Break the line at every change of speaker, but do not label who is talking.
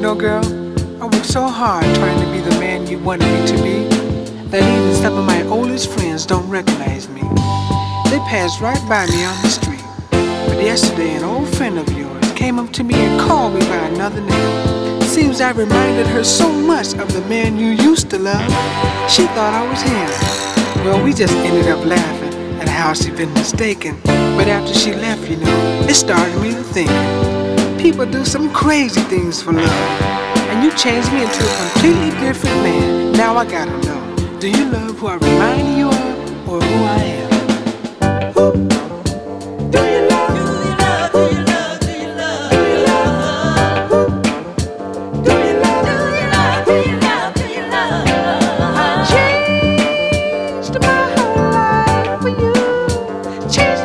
know, girl, I worked so hard trying to be the man you wanted me to be that even some of my oldest friends don't recognize me. They passed right by me on the street. But yesterday, an old friend of yours came up to me and called me by another name. Seems I reminded her so much of the man you used to love, she thought I was him. Well, we just ended up laughing at how she'd been mistaken. But after she left, you know, it started me to think. People do some crazy things for love. And you changed me into a completely different man. Now I gotta know, do you love who I remind you of, or who I am? Who? Do you love? Do you love? Do you love? Do you love? Do you love? Who? Do you love? Do you love? Do you love? Do you love? I changed my whole life for you. Changed